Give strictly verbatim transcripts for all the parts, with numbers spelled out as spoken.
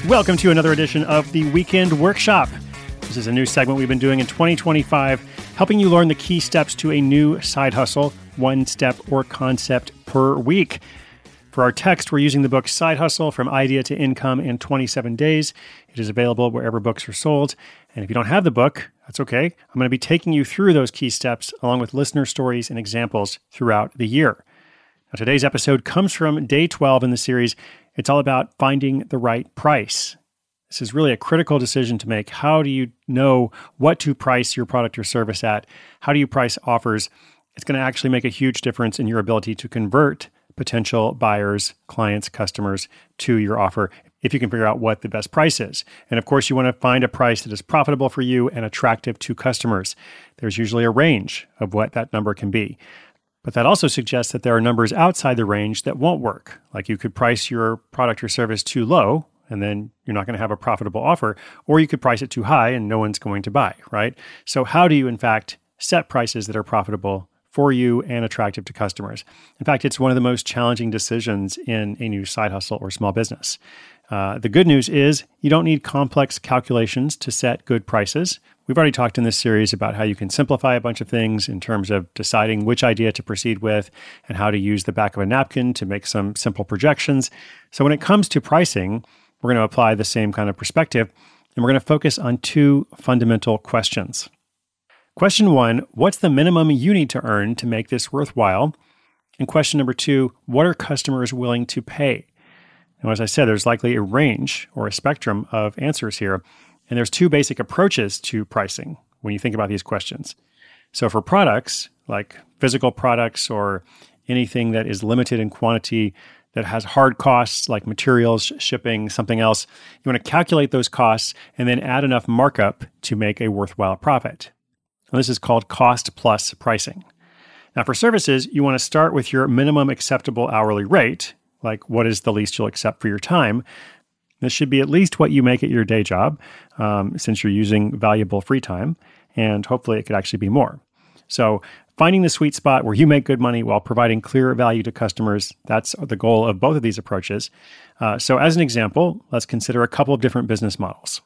Welcome to another edition of the Weekend Workshop. This is a new segment we've been doing in twenty twenty-five, helping you learn the key steps to a new side hustle, one step or concept per week. For our text, we're using the book Side Hustle from Idea to Income in twenty-seven days. It is available wherever books are sold. And if you don't have the book, that's okay. I'm going to be taking you through those key steps along with listener stories and examples throughout the year. Now, today's episode comes from day twelve in the series. It's all about finding the right price. This is really a critical decision to make. How do you know what to price your product or service at? How do you price offers? It's going to actually make a huge difference in your ability to convert potential buyers, clients, customers to your offer if you can figure out what the best price is. And of course, you want to find a price that is profitable for you and attractive to customers. There's usually a range of what that number can be. But that also suggests that there are numbers outside the range that won't work. Like you could price your product or service too low, and then you're not going to have a profitable offer, or you could price it too high and no one's going to buy, right? So how do you, in fact, set prices that are profitable for you and attractive to customers? In fact, it's one of the most challenging decisions in a new side hustle or small business. Uh, the good news is you don't need complex calculations to set good prices. We've already talked in this series about how you can simplify a bunch of things in terms of deciding which idea to proceed with and how to use the back of a napkin to make some simple projections. So when it comes to pricing, we're going to apply the same kind of perspective, and we're going to focus on two fundamental questions. Question one, what's the minimum you need to earn to make this worthwhile? And question number two, what are customers willing to pay? Now, as I said, there's likely a range or a spectrum of answers here. And there's two basic approaches to pricing when you think about these questions. So for products, like physical products or anything that is limited in quantity, that has hard costs like materials, shipping, something else, you want to calculate those costs and then add enough markup to make a worthwhile profit. And this is called cost plus pricing. Now for services, you want to start with your minimum acceptable hourly rate, like what is the least you'll accept for your time. This should be at least what you make at your day job, um, since you're using valuable free time, and hopefully it could actually be more. So finding the sweet spot where you make good money while providing clear value to customers, that's the goal of both of these approaches. Uh, so as an example, let's consider a couple of different business models.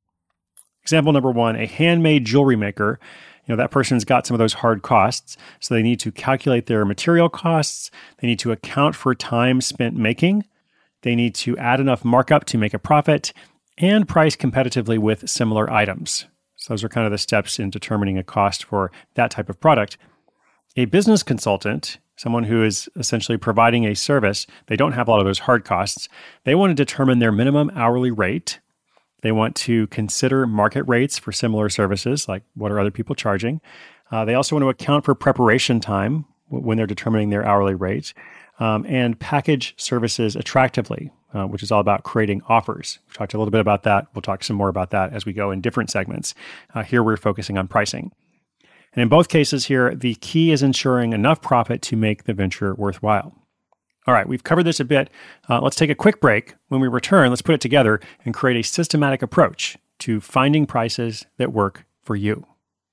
Example number one, a handmade jewelry maker. You know, that person's got some of those hard costs, so they need to calculate their material costs. They need to account for time spent making. They need to add enough markup to make a profit and price competitively with similar items. So those are kind of the steps in determining a cost for that type of product. A business consultant, someone who is essentially providing a service, they don't have a lot of those hard costs. They want to determine their minimum hourly rate. They want to consider market rates for similar services, like what are other people charging. Uh, they also want to account for preparation time when they're determining their hourly rate. Um, and package services attractively, uh, which is all about creating offers. We talked a little bit about that. We'll talk some more about that as we go in different segments. Uh, here we're focusing on pricing. And in both cases here, the key is ensuring enough profit to make the venture worthwhile. All right, we've covered this a bit. Uh, let's take a quick break. When we return, let's put it together and create a systematic approach to finding prices that work for you.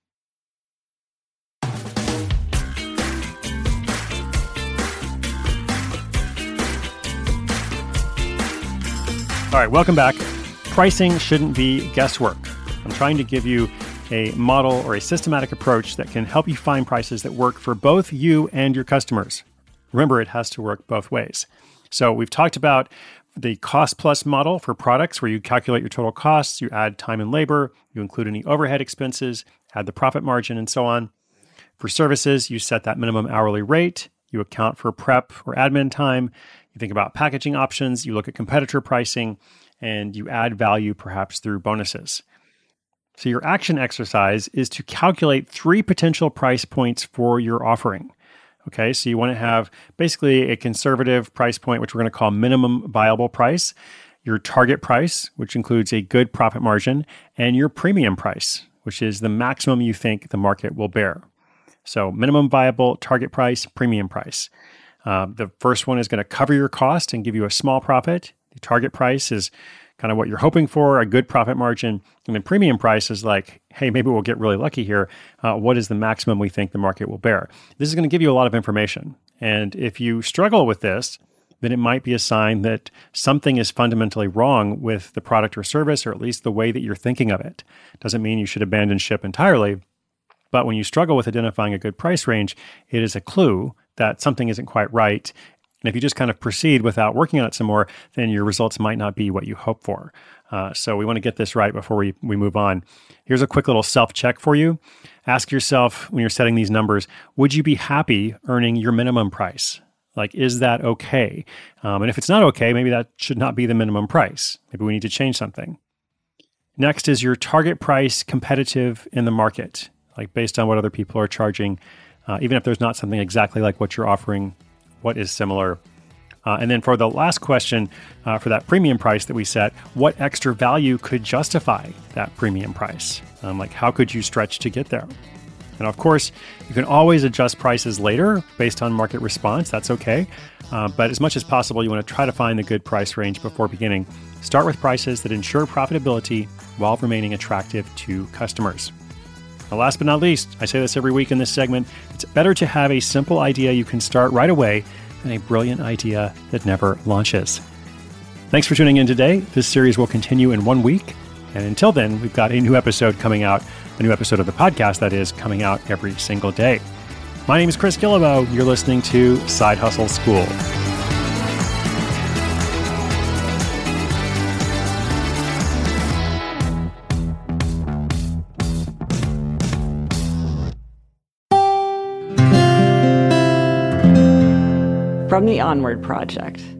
All right, welcome back. Pricing shouldn't be guesswork. I'm trying to give you a model or a systematic approach that can help you find prices that work for both you and your customers. Remember, it has to work both ways. So we've talked about the cost plus model for products where you calculate your total costs, you add time and labor, you include any overhead expenses, add the profit margin, and so on. For services, you set that minimum hourly rate, you account for prep or admin time, you think about packaging options, you look at competitor pricing, and you add value perhaps through bonuses. So your action exercise is to calculate three potential price points for your offering. Okay, so you want to have basically a conservative price point, which we're going to call minimum viable price, your target price, which includes a good profit margin, and your premium price, which is the maximum you think the market will bear. So minimum viable, target price, premium price. Uh, the first one is going to cover your cost and give you a small profit. The target price is kind of what you're hoping for, a good profit margin. And then premium price is like, hey, maybe we'll get really lucky here. Uh, what is the maximum we think the market will bear? This is going to give you a lot of information. And if you struggle with this, then it might be a sign that something is fundamentally wrong with the product or service, or at least the way that you're thinking of it. Doesn't mean you should abandon ship entirely, but when you struggle with identifying a good price range, it is a clue that something isn't quite right. And if you just kind of proceed without working on it some more, then your results might not be what you hope for. Uh, so we want to get this right before we, we move on. Here's a quick little self-check for you. Ask yourself when you're setting these numbers, would you be happy earning your minimum price? Like, is that okay? Um, and if it's not okay, maybe that should not be the minimum price. Maybe we need to change something. Next is your target price competitive in the market, like based on what other people are charging, uh, even if there's not something exactly like what you're offering, what is similar? Uh, and then for the last question, uh, for that premium price that we set, what extra value could justify that premium price? Um, like, how could you stretch to get there? And of course, you can always adjust prices later based on market response. That's okay. Uh, but as much as possible, you want to try to find the good price range before beginning. Start with prices that ensure profitability while remaining attractive to customers. And last but not least, I say this every week in this segment, it's better to have a simple idea you can start right away than a brilliant idea that never launches. Thanks for tuning in today. This series will continue in one week. And until then, we've got a new episode coming out, a new episode of the podcast that is coming out every single day. My name is Chris Guillebeau. You're listening to Side Hustle School. From the Onward Project.